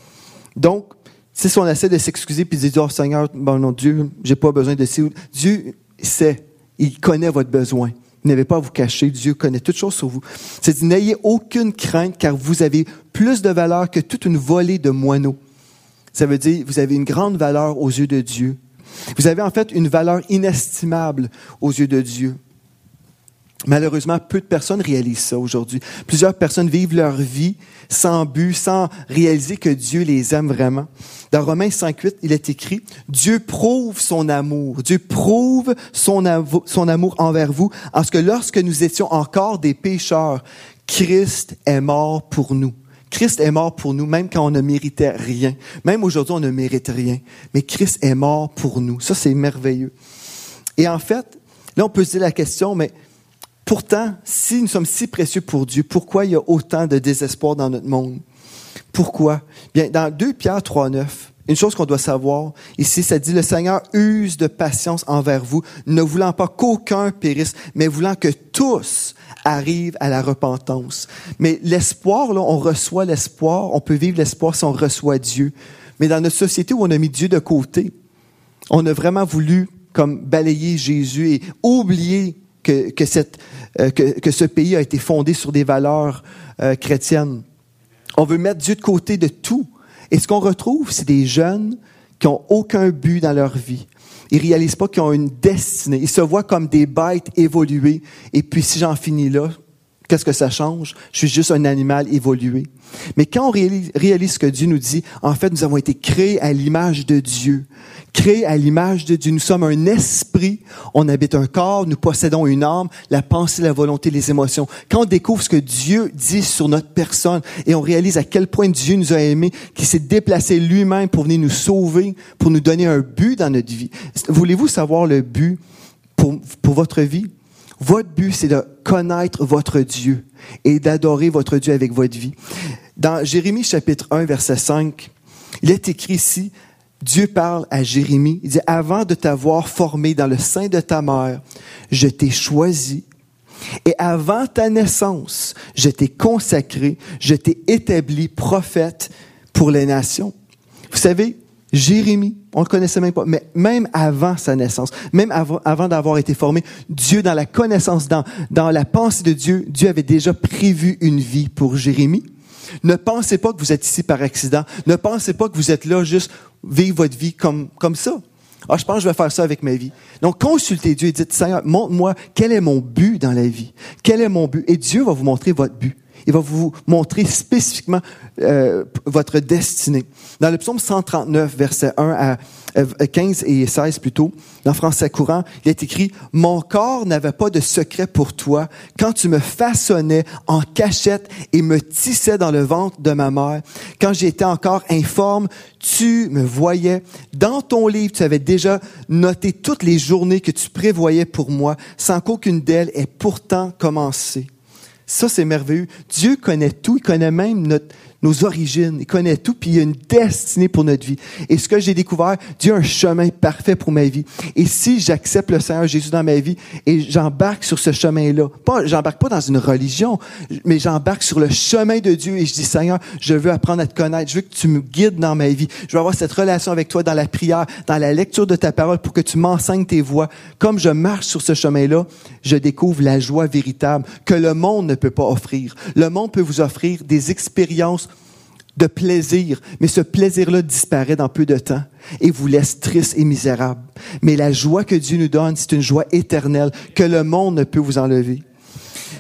Donc, si on essaie de s'excuser puis de dire « Oh Seigneur, bon non, Dieu, j'ai pas besoin de ça. » Dieu sait, il connaît votre besoin. Vous n'avez pas à vous cacher, Dieu connaît toutes choses sur vous. C'est dit, n'ayez aucune crainte car vous avez plus de valeur que toute une volée de moineaux. Ça veut dire, vous avez une grande valeur aux yeux de Dieu. Vous avez en fait une valeur inestimable aux yeux de Dieu. Malheureusement, peu de personnes réalisent ça aujourd'hui. Plusieurs personnes vivent leur vie sans but, sans réaliser que Dieu les aime vraiment. Dans Romains cinq huit, il est écrit « Dieu prouve son amour. Dieu prouve son, avo- son amour envers vous, en ce que lorsque nous étions encore des pécheurs, Christ est mort pour nous. » Christ est mort pour nous, même quand on ne méritait rien. Même aujourd'hui, on ne mérite rien. Mais Christ est mort pour nous. Ça, c'est merveilleux. Et en fait, là, on peut se dire la question, mais pourtant, si nous sommes si précieux pour Dieu, pourquoi il y a autant de désespoir dans notre monde? Pourquoi? Bien, dans deux Pierre trois neuf, une chose qu'on doit savoir, ici, ça dit « Le Seigneur use de patience envers vous, ne voulant pas qu'aucun périsse, mais voulant que tous arrivent à la repentance. » Mais l'espoir, là, on reçoit l'espoir, on peut vivre l'espoir si on reçoit Dieu. Mais dans notre société où on a mis Dieu de côté, on a vraiment voulu comme balayer Jésus et oublier que, que, cette, euh, que, que ce pays a été fondé sur des valeurs euh, chrétiennes. On veut mettre Dieu de côté de tout. Et ce qu'on retrouve, c'est des jeunes qui n'ont aucun but dans leur vie. Ils ne réalisent pas qu'ils ont une destinée. Ils se voient comme des bêtes évoluées. Et puis, si j'en finis là, qu'est-ce que ça change? Je suis juste un animal évolué. Mais quand on réalise, réalise ce que Dieu nous dit, en fait, nous avons été créés à l'image de Dieu. Créés à l'image de Dieu. Nous sommes un esprit, on habite un corps, nous possédons une âme, la pensée, la volonté, les émotions. Quand on découvre ce que Dieu dit sur notre personne et on réalise à quel point Dieu nous a aimés, qu'il s'est déplacé lui-même pour venir nous sauver, pour nous donner un but dans notre vie. Voulez-vous savoir le but pour, pour votre vie? Votre but, c'est de connaître votre Dieu et d'adorer votre Dieu avec votre vie. Dans Jérémie chapitre un, verset cinq, il est écrit ici, Dieu parle à Jérémie, il dit « Avant de t'avoir formé dans le sein de ta mère, je t'ai choisi. Et avant ta naissance, je t'ai consacré, je t'ai établi prophète pour les nations. » Vous savez, Jérémie, on ne le connaissait même pas, mais même avant sa naissance, même avant, avant d'avoir été formé, Dieu, dans la connaissance, dans, dans la pensée de Dieu, Dieu avait déjà prévu une vie pour Jérémie. Ne pensez pas que vous êtes ici par accident. Ne pensez pas que vous êtes là juste vivre votre vie comme, comme ça. Ah, je pense que je vais faire ça avec ma vie. Donc, consultez Dieu et dites, Seigneur, montre-moi quel est mon but dans la vie. Quel est mon but? Et Dieu va vous montrer votre but. Il va vous montrer spécifiquement euh, votre destinée. Dans le psaume cent trente-neuf, versets un à quinze et seize plutôt, dans français courant, il est écrit « Mon corps n'avait pas de secret pour toi quand tu me façonnais en cachette et me tissais dans le ventre de ma mère. Quand j'étais encore informe, tu me voyais. Dans ton livre, tu avais déjà noté toutes les journées que tu prévoyais pour moi, sans qu'aucune d'elles ait pourtant commencé. » Ça, c'est merveilleux. Dieu connaît tout. Il connaît même notre, nos origines. Il connaît tout, puis il y a une destinée pour notre vie. Et ce que j'ai découvert, Dieu a un chemin parfait pour ma vie. Et si j'accepte le Seigneur Jésus dans ma vie et j'embarque sur ce chemin-là, pas, j'embarque pas dans une religion, mais j'embarque sur le chemin de Dieu et je dis, Seigneur, je veux apprendre à te connaître. Je veux que tu me guides dans ma vie. Je veux avoir cette relation avec toi dans la prière, dans la lecture de ta parole pour que tu m'enseignes tes voies. Comme je marche sur ce chemin-là, je découvre la joie véritable que le monde ne peut pas offrir. Le monde peut vous offrir des expériences de plaisir, mais ce plaisir-là disparaît dans peu de temps et vous laisse triste et misérable. Mais la joie que Dieu nous donne, c'est une joie éternelle que le monde ne peut vous enlever.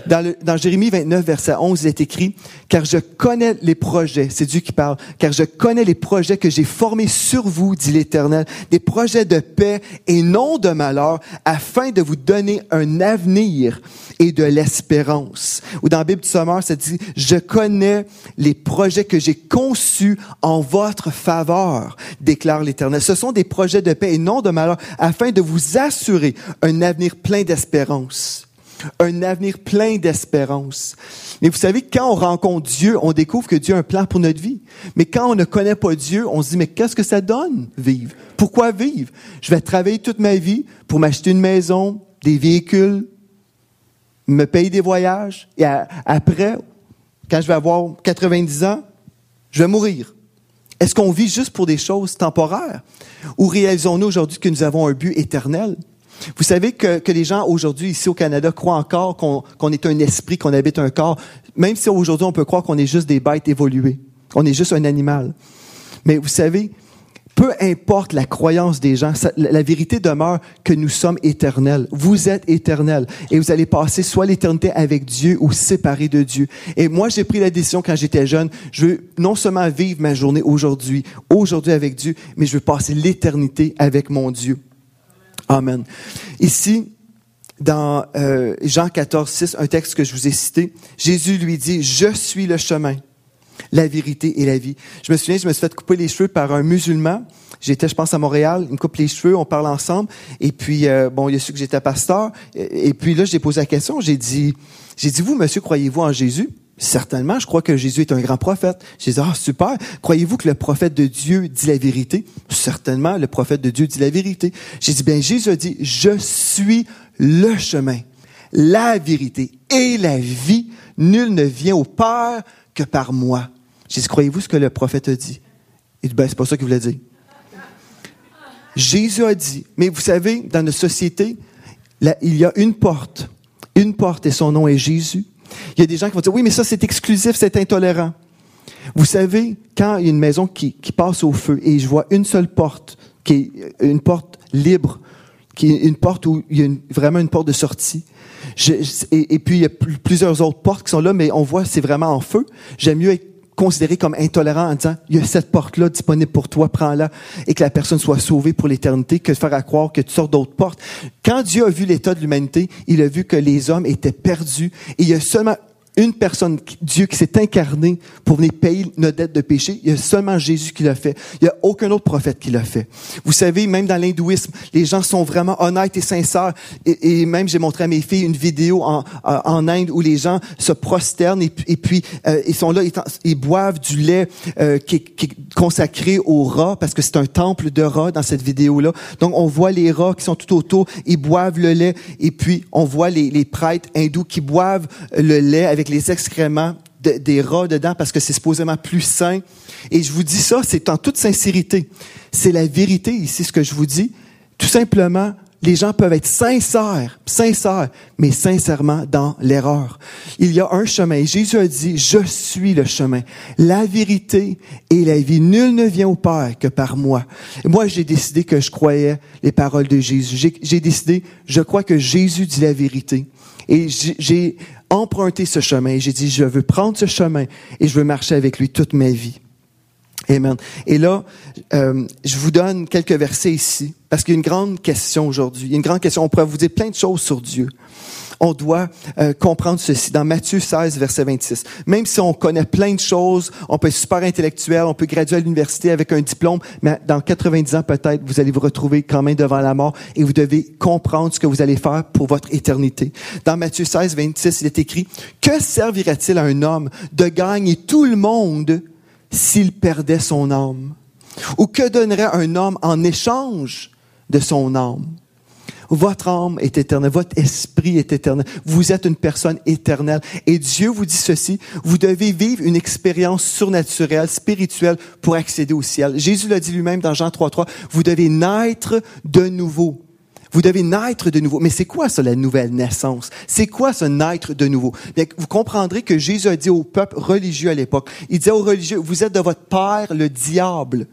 Dans, le, dans Jérémie vingt-neuf, verset onze, il est écrit « Car je connais les projets, c'est Dieu qui parle, car je connais les projets que j'ai formés sur vous, dit l'Éternel, des projets de paix et non de malheur, afin de vous donner un avenir et de l'espérance. » Ou dans la Bible du Sommeur, ça dit « Je connais les projets que j'ai conçus en votre faveur, déclare l'Éternel. » Ce sont des projets de paix et non de malheur, afin de vous assurer un avenir plein d'espérance. Un avenir plein d'espérance. Mais vous savez, quand on rencontre Dieu, on découvre que Dieu a un plan pour notre vie. Mais quand on ne connaît pas Dieu, on se dit, mais qu'est-ce que ça donne, vivre? Pourquoi vivre? Je vais travailler toute ma vie pour m'acheter une maison, des véhicules, me payer des voyages, et à, après, quand je vais avoir quatre-vingt-dix ans, je vais mourir. Est-ce qu'on vit juste pour des choses temporaires? Ou réalisons-nous aujourd'hui que nous avons un but éternel? Vous savez que, que les gens aujourd'hui ici au Canada croient encore qu'on, qu'on est un esprit, qu'on habite un corps, même si aujourd'hui on peut croire qu'on est juste des bêtes évoluées, qu'on est juste un animal. Mais vous savez, peu importe la croyance des gens, ça, la, la vérité demeure que nous sommes éternels. Vous êtes éternels et vous allez passer soit l'éternité avec Dieu ou séparés de Dieu. Et moi, j'ai pris la décision quand j'étais jeune, je veux non seulement vivre ma journée aujourd'hui, aujourd'hui avec Dieu, mais je veux passer l'éternité avec mon Dieu. Amen. Ici, dans euh, Jean quatorze, six, un texte que je vous ai cité, Jésus lui dit « Je suis le chemin, la vérité et la vie. » Je me souviens, je me suis fait couper les cheveux par un musulman. J'étais, je pense, à Montréal. Il me coupe les cheveux, on parle ensemble. Et puis, euh, bon, il a su que j'étais pasteur. Et, et puis là, j'ai posé la question. J'ai dit, j'ai dit, vous, monsieur, croyez-vous en Jésus? Certainement, je crois que Jésus est un grand prophète. J'ai dit, ah, super. Croyez-vous que le prophète de Dieu dit la vérité? Certainement, le prophète de Dieu dit la vérité. J'ai dit, bien, Jésus a dit, je suis le chemin, la vérité et la vie. Nul ne vient au Père que par moi. J'ai dit, croyez-vous ce que le prophète a dit? Il dit, ben, c'est pas ça qu'il voulait dire. Jésus a dit, mais vous savez, dans notre société, là, il y a une porte. Une porte et son nom est Jésus. Il y a des gens qui vont dire, oui, mais ça, c'est exclusif, c'est intolérant. Vous savez, quand il y a une maison qui, qui passe au feu et je vois une seule porte, qui est une porte libre, qui est une porte où il y a une, vraiment une porte de sortie, je, et, et puis il y a plusieurs autres portes qui sont là, mais on voit c'est vraiment en feu, j'aime mieux être considéré comme intolérant en disant, il y a cette porte-là disponible pour toi, prends-la, et que la personne soit sauvée pour l'éternité, que de faire à croire que tu sors d'autres portes. Quand Dieu a vu l'état de l'humanité, il a vu que les hommes étaient perdus, et il y a seulement une personne, Dieu, qui s'est incarné pour venir payer notre dette de péché. Il y a seulement Jésus qui l'a fait. Il n'y a aucun autre prophète qui l'a fait. Vous savez, même dans l'hindouisme, les gens sont vraiment honnêtes et sincères. Et, et même, j'ai montré à mes filles une vidéo en, en Inde où les gens se prosternent et, et puis euh, ils sont là, ils, ils boivent du lait euh, qui, qui est consacré aux rats parce que c'est un temple de rats dans cette vidéo-là. Donc, on voit les rats qui sont tout autour, ils boivent le lait et puis on voit les, les prêtres hindous qui boivent le lait avec les excréments de, des rats dedans parce que c'est supposément plus sain. Et je vous dis ça, c'est en toute sincérité. C'est la vérité ici, ce que je vous dis. Tout simplement, les gens peuvent être sincères, sincères, mais sincèrement dans l'erreur. Il y a un chemin. Jésus a dit, je suis le chemin, la vérité et la vie. Nul ne vient au Père que par moi. Et moi, j'ai décidé que je croyais les paroles de Jésus. J'ai, j'ai décidé, je crois que Jésus dit la vérité. Et j'ai, j'ai emprunté ce chemin. J'ai dit, je veux prendre ce chemin et je veux marcher avec lui toute ma vie. Amen. Et là, euh, je vous donne quelques versets ici, parce qu'il y a une grande question aujourd'hui. Il y a une grande question. On pourrait vous dire plein de choses sur Dieu. On doit euh, comprendre ceci. Dans Matthieu seize, verset vingt-six. Même si on connaît plein de choses, on peut être super intellectuel, on peut graduer à l'université avec un diplôme, mais dans quatre-vingt-dix ans peut-être, vous allez vous retrouver quand même devant la mort et vous devez comprendre ce que vous allez faire pour votre éternité. Dans Matthieu seize, vingt-six, il est écrit « Que servirait-il à un homme de gagner tout le monde s'il perdait son âme? Ou que donnerait un homme en échange de son âme? » Votre âme est éternelle, votre esprit est éternel. Vous êtes une personne éternelle. Et Dieu vous dit ceci, vous devez vivre une expérience surnaturelle, spirituelle pour accéder au ciel. Jésus l'a dit lui-même dans Jean trois, trois, vous devez naître de nouveau. Vous devez naître de nouveau. Mais c'est quoi ça, la nouvelle naissance? C'est quoi ce naître de nouveau? Bien, vous comprendrez que Jésus a dit au peuple religieux à l'époque, il disait aux religieux, vous êtes de votre père le diable.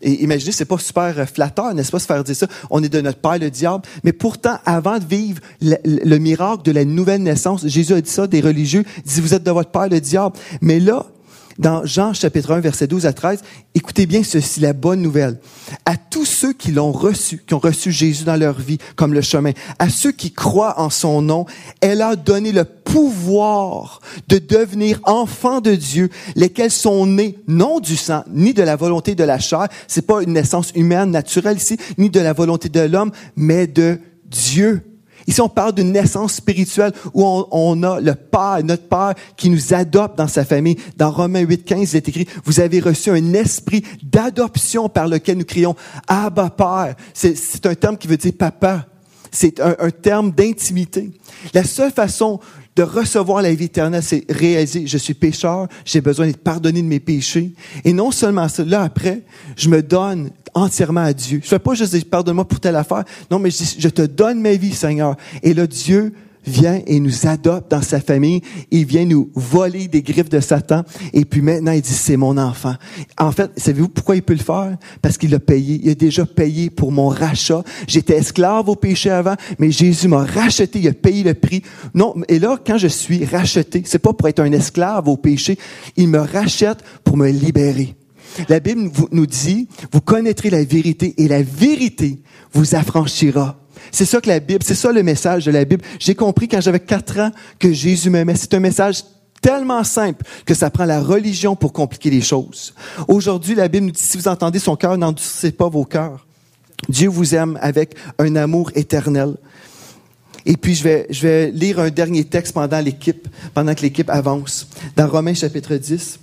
Et imaginez, c'est pas super flatteur, n'est-ce pas, se faire dire ça. On est de notre père, le diable. Mais pourtant, avant de vivre le, le miracle de la nouvelle naissance, Jésus a dit ça des religieux. Il dit, vous êtes de votre père, le diable. Mais là, dans Jean chapitre un, versets douze à treize, écoutez bien ceci, la bonne nouvelle. À tous ceux qui l'ont reçu, qui ont reçu Jésus dans leur vie comme le chemin, à ceux qui croient en son nom, elle a donné le pouvoir de devenir enfants de Dieu, lesquels sont nés non du sang, ni de la volonté de la chair, c'est pas une naissance humaine, naturelle ici, ni de la volonté de l'homme, mais de Dieu. Ici, on parle d'une naissance spirituelle où on, on a le Père, notre Père, qui nous adopte dans sa famille. Dans Romains huit, quinze, il est écrit, vous avez reçu un esprit d'adoption par lequel nous crions « Abba, Père ». C'est, c'est un terme qui veut dire « papa ». C'est un, un terme d'intimité. La seule façon de recevoir la vie éternelle, c'est réaliser, je suis pécheur, j'ai besoin d'être pardonné de mes péchés. Et non seulement ça, là après, je me donne entièrement à Dieu. Je ne fais pas juste dire, pardonne-moi pour telle affaire. Non, mais je dis, je te donne ma vie, Seigneur. Et là, Dieu vient et nous adopte dans sa famille. Il vient nous voler des griffes de Satan. Et puis maintenant, il dit, c'est mon enfant. En fait, savez-vous pourquoi il peut le faire? Parce qu'il l'a payé. Il a déjà payé pour mon rachat. J'étais esclave au péché avant, mais Jésus m'a racheté. Il a payé le prix. Non, et là, quand je suis racheté, c'est pas pour être un esclave au péché. Il me rachète pour me libérer. La Bible nous dit, vous connaîtrez la vérité et la vérité vous affranchira. C'est ça que la Bible, c'est ça le message de la Bible. J'ai compris quand j'avais quatre ans que Jésus m'aimait. C'est un message tellement simple que ça prend la religion pour compliquer les choses. Aujourd'hui, la Bible nous dit, si vous entendez son cœur, n'endurcissez pas vos cœurs. Dieu vous aime avec un amour éternel. Et puis, je vais, je vais lire un dernier texte pendant l'équipe, pendant que l'équipe avance. Dans Romains chapitre dix.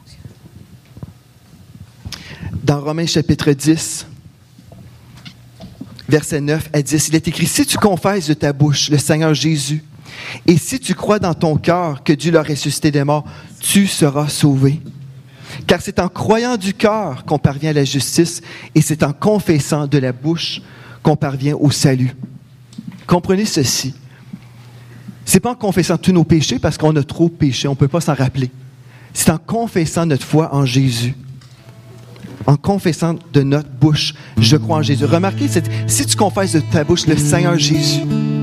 Dans Romains chapitre dix, verset neuf à dix, il est écrit, « Si tu confesses de ta bouche le Seigneur Jésus, et si tu crois dans ton cœur que Dieu l'a ressuscité des morts, tu seras sauvé. Car c'est en croyant du cœur qu'on parvient à la justice, et c'est en confessant de la bouche qu'on parvient au salut. » Comprenez ceci. C'est pas en confessant tous nos péchés, parce qu'on a trop péché, on ne peut pas s'en rappeler. C'est en confessant notre foi en Jésus. En confessant de notre bouche, je crois en Jésus. Remarquez, c'est, si tu confesses de ta bouche le Seigneur Jésus,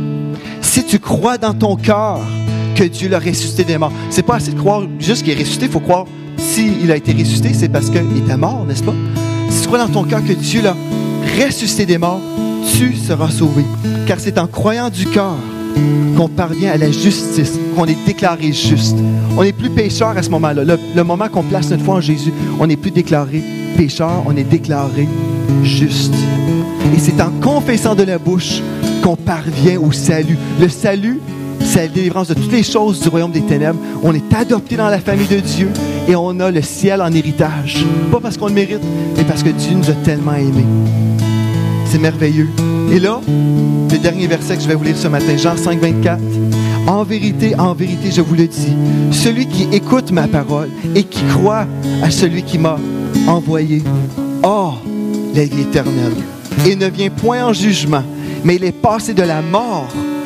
si tu crois dans ton cœur que Dieu l'a ressuscité des morts, c'est pas assez de croire juste qu'il est ressuscité, il faut croire s'il a été ressuscité, c'est parce qu'il était mort, n'est-ce pas? Si tu crois dans ton cœur que Dieu l'a ressuscité des morts, tu seras sauvé. Car c'est en croyant du cœur qu'on parvient à la justice, qu'on est déclaré juste. On n'est plus pécheur à ce moment-là. Le, le moment qu'on place notre foi en Jésus, on n'est plus déclaré pécheur, on est déclaré juste. Et c'est en confessant de la bouche qu'on parvient au salut. Le salut, c'est la délivrance de toutes les choses du royaume des ténèbres. On est adopté dans la famille de Dieu et on a le ciel en héritage. Pas parce qu'on le mérite, mais parce que Dieu nous a tellement aimés. C'est merveilleux. Et là, le dernier verset que je vais vous lire ce matin, Jean cinq, vingt-quatre. « En vérité, en vérité, je vous le dis, celui qui écoute ma parole et qui croit à celui qui m'a envoyé a la vie éternelle. Et ne vient point en jugement, mais il est passé de la mort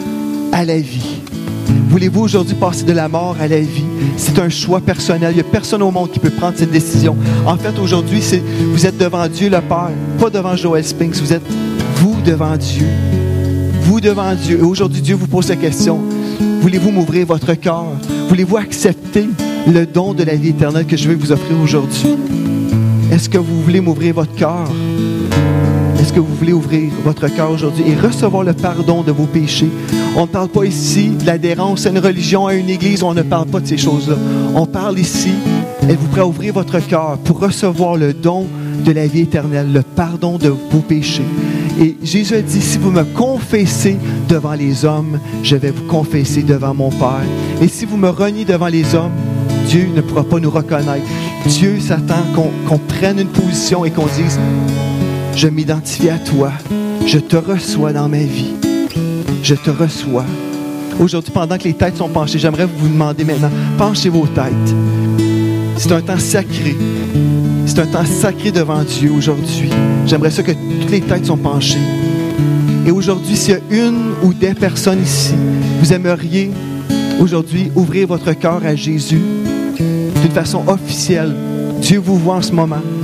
à la vie. » Voulez-vous aujourd'hui passer de la mort à la vie? C'est un choix personnel. Il n'y a personne au monde qui peut prendre cette décision. En fait, aujourd'hui, c'est, vous êtes devant Dieu le Père, pas devant Joel Spinks. Vous êtes vous devant Dieu. Vous devant Dieu. Et aujourd'hui, Dieu vous pose la question. Voulez-vous m'ouvrir votre cœur? Voulez-vous accepter le don de la vie éternelle que je vais vous offrir aujourd'hui? Est-ce que vous voulez m'ouvrir votre cœur? Est-ce que vous voulez ouvrir votre cœur aujourd'hui et recevoir le pardon de vos péchés? On ne parle pas ici de l'adhérence à une religion, à une église. On ne parle pas de ces choses-là. On parle ici, êtes-vous prêt à ouvrir votre cœur pour recevoir le don de la vie éternelle, le pardon de vos péchés? Et Jésus a dit, si vous me confessez devant les hommes, je vais vous confesser devant mon Père. Et si vous me reniez devant les hommes, Dieu ne pourra pas nous reconnaître. Dieu s'attend qu'on, qu'on prenne une position et qu'on dise, je m'identifie à toi, je te reçois dans ma vie, je te reçois. Aujourd'hui, pendant que les têtes sont penchées, j'aimerais vous demander maintenant, penchez vos têtes. C'est un temps sacré. C'est un temps sacré devant Dieu aujourd'hui. J'aimerais ça que toutes les têtes sont penchées. Et aujourd'hui, s'il y a une ou des personnes ici, vous aimeriez aujourd'hui ouvrir votre cœur à Jésus d'une façon officielle. Dieu vous voit en ce moment.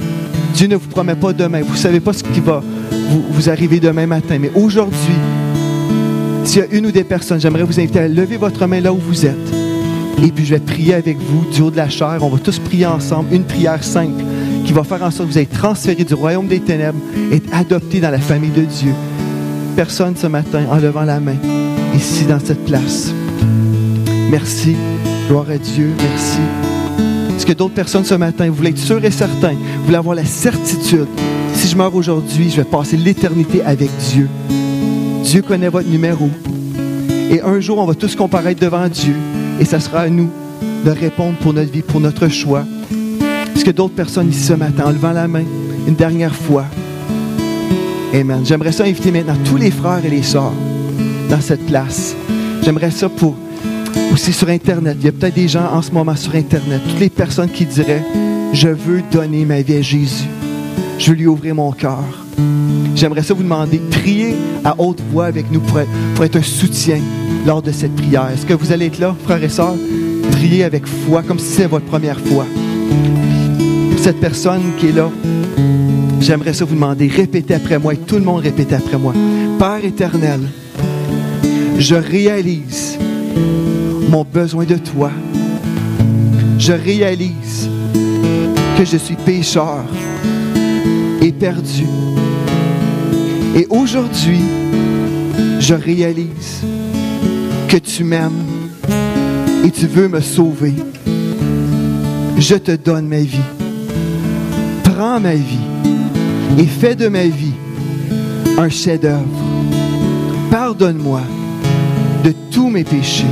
Dieu ne vous promet pas demain. Vous ne savez pas ce qui va vous, vous arriver demain matin. Mais aujourd'hui, s'il y a une ou des personnes, j'aimerais vous inviter à lever votre main là où vous êtes. Et puis je vais prier avec vous du haut de la chair. On va tous prier ensemble. Une prière simple qui va faire en sorte que vous êtes transférés du royaume des ténèbres et être adoptés dans la famille de Dieu. Personne ce matin en levant la main ici dans cette place. Merci. Gloire à Dieu. Merci. Est-ce que d'autres personnes ce matin, vous voulez être sûrs et certains, vous voulez avoir la certitude, si je meurs aujourd'hui, je vais passer l'éternité avec Dieu. Dieu connaît votre numéro. Et un jour, on va tous comparaître devant Dieu. Et ça sera à nous de répondre pour notre vie, pour notre choix. Est-ce que d'autres personnes ici ce matin, en levant la main, une dernière fois? Amen. J'aimerais ça inviter maintenant tous les frères et les sœurs dans cette place. J'aimerais ça pour aussi sur Internet. Il y a peut-être des gens en ce moment sur Internet, toutes les personnes qui diraient « Je veux donner ma vie à Jésus. Je veux lui ouvrir mon cœur. » J'aimerais ça vous demander de prier à haute voix avec nous pour être, pour être un soutien lors de cette prière. Est-ce que vous allez être là, frères et sœurs? Priez avec foi, comme si c'était votre première fois. Pour cette personne qui est là, j'aimerais ça vous demander, répétez après moi, et tout le monde répète après moi. Père éternel, je réalise mon besoin de toi. Je réalise que je suis pécheur et perdu. Et aujourd'hui, je réalise que tu m'aimes et tu veux me sauver. Je te donne ma vie. Prends ma vie et fais de ma vie un chef-d'œuvre. Pardonne-moi de tous mes péchés.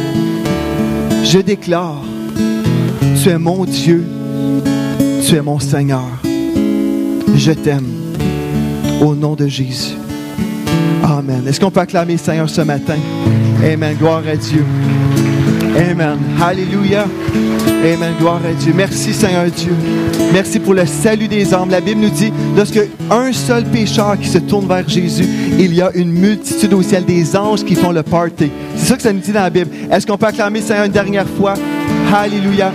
Je déclare, tu es mon Dieu, tu es mon Seigneur. Je t'aime. Au nom de Jésus. Amen. Est-ce qu'on peut acclamer le Seigneur ce matin? Amen. Gloire à Dieu. Amen. Alléluia. Amen. Gloire à Dieu. Merci Seigneur Dieu. Merci pour le salut des âmes. La Bible nous dit, lorsque un seul pécheur qui se tourne vers Jésus, il y a une multitude au ciel des anges qui font le party. C'est ça que ça nous dit dans la Bible. Est-ce qu'on peut acclamer le Seigneur une dernière fois? Alléluia.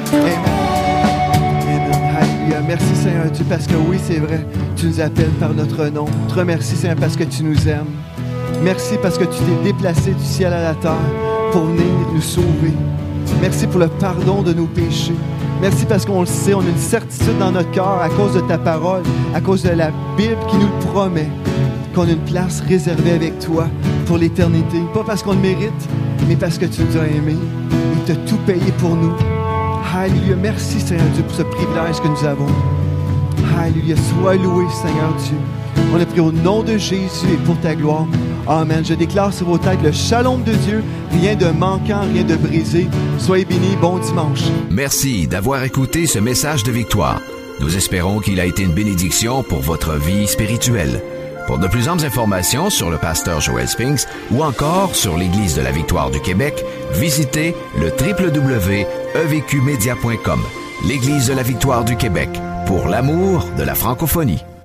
Amen. Alléluia. Merci Seigneur Dieu, parce que oui, c'est vrai, tu nous appelles par notre nom. Je te remercie Seigneur parce que tu nous aimes. Merci parce que tu t'es déplacé du ciel à la terre pour venir nous sauver. Merci pour le pardon de nos péchés. Merci parce qu'on le sait, on a une certitude dans notre cœur à cause de ta parole, à cause de la Bible qui nous le promet, qu'on a une place réservée avec toi pour l'éternité. Pas parce qu'on le mérite, mais parce que tu nous as aimés et tu as tout payé pour nous. Alléluia. Merci Seigneur Dieu pour ce privilège que nous avons. Alléluia. Sois loué Seigneur Dieu. On a prié au nom de Jésus et pour ta gloire. Amen. Je déclare sur vos têtes le shalom de Dieu. Rien de manquant, rien de brisé. Soyez bénis. Bon dimanche. Merci d'avoir écouté ce message de victoire. Nous espérons qu'il a été une bénédiction pour votre vie spirituelle. Pour de plus amples informations sur le pasteur Joel Spinks ou encore sur l'Église de la Victoire du Québec, visitez le w w w point e v q media point com. L'Église de la Victoire du Québec, pour l'amour de la francophonie.